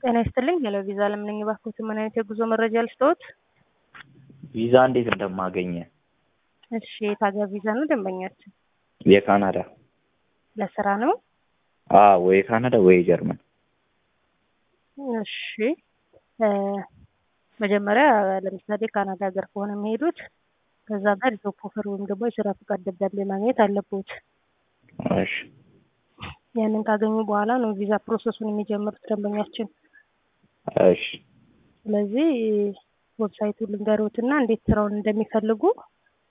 ጤና ይስጥልኝ ሄሎ ቪዛ ለምን ነኝ ባክዎት ምን አይነት የጉዞ መረጃ ልስጥዎት? ቪዛ እንዴት እንደማገኝ? እሺ የት ሀገር ቪዛ ነው ደንበኛችን? የካናዳ። ለስራ ነው? ወይ ካናዳ ወይ ጀርመን። እሺ መጀመሪያ ለምሳሌ ካናዳ ሀገር ከሆነ የሚሄዱት ከዛ ጋር ጆብ ኦፈር ወይም ደግሞ የስራ ፈቃድ ደብዳቤ ማግኘት አለብዎት። እሺ ያንን ካገኙ በኋላ ነው ቪዛ ፕሮሰሱን የሚጀምሩት ደንበኛችን። እሺ ስለዚህ ዌብሳይቱን ልንገሮትና እንዴት ስራውን እንደሚፈልጉ